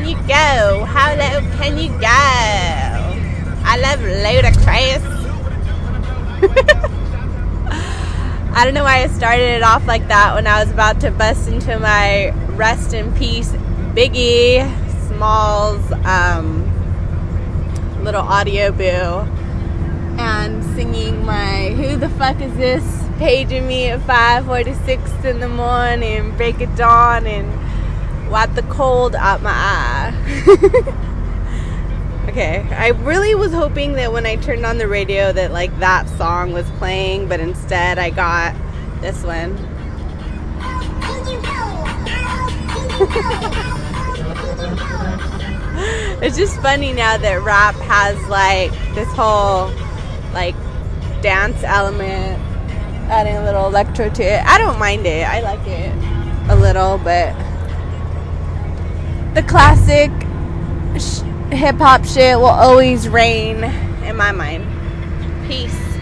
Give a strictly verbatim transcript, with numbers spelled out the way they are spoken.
can you go? How low can you go? I love Ludacris. I don't know why I started it off like that when I was about to bust into my rest in peace Biggie Smalls um, little audio boo and singing my "Who the fuck is this?" paging me at five forty-six in the morning, break it dawn, and wipe the cold out my eye. Okay, I really was hoping that when I turned on the radio that like that song was playing, but instead I got this one. It's just funny now that rap has like this whole like dance element, adding a little electro to it. I don't mind it. I like it a little, but the classic sh- hip-hop shit will always reign in my mind. Peace.